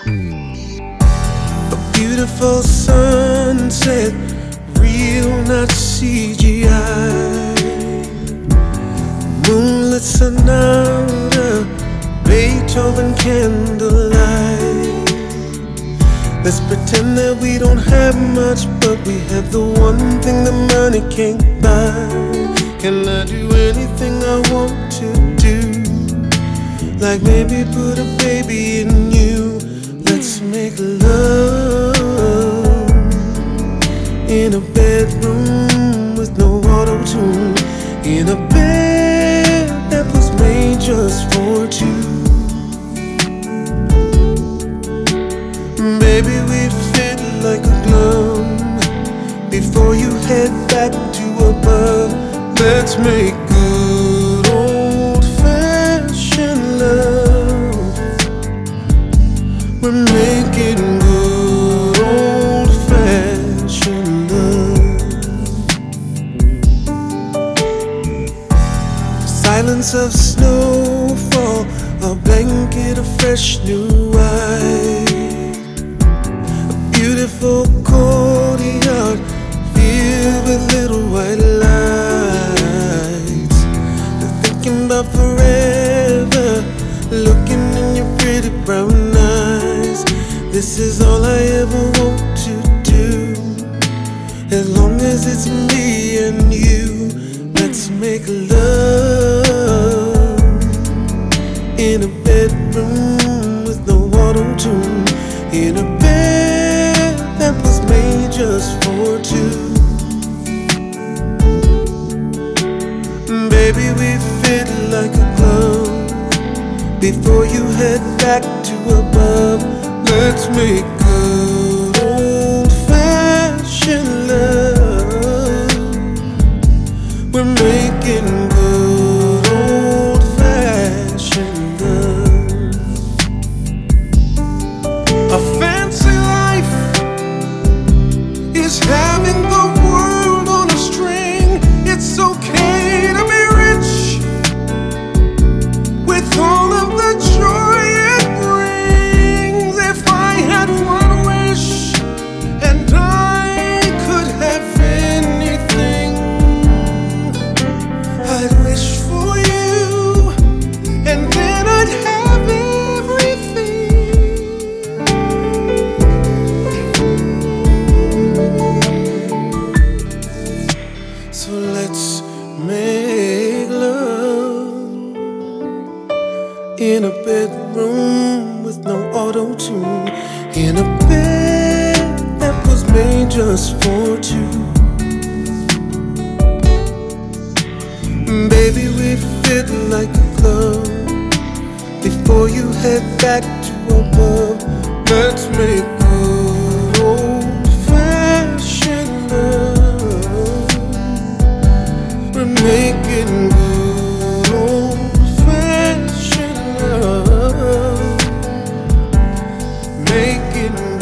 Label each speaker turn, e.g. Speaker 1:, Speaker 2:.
Speaker 1: A beautiful sunset, real, not CGI. Moonlit sonata, Beethoven candlelight. Let's pretend that we don't have much, but we have the one thing that money can't buy. Can I do anything I want to do? Like maybe put a baby in you. Let's make love in a bedroom with no auto-tune, in a bed that was made just for two. Baby, we fit like a glove. Before you head back to above, let's make good old-fashioned love. We're making good old-fashioned love. Silence of snowfall, a blanket of fresh new white. Beautiful courtyard filled with little white lights. They're thinking about forever, looking in your pretty brown eyes. This is all I ever want to do. As long as it's me and you, let's make love in a bedroom with no auto-tune, in a bed that was made just for two. Baby, we fit like a glove. Before you head back to above, let's make good old-fashioned love. We're making good old-fashioned love. A fancy life is having the world on a string. It's okay to be rich with all of the joy it brings. If I had one wish and I could have anything, I'd wish for you, and then I'd have everything. So let's make love in a bedroom with no auto-tune, in a bed that was made just for two. Baby, we fit like a glove. Before you head back to above, let's make good old-fashioned love. We're making good old-fashioned love. Making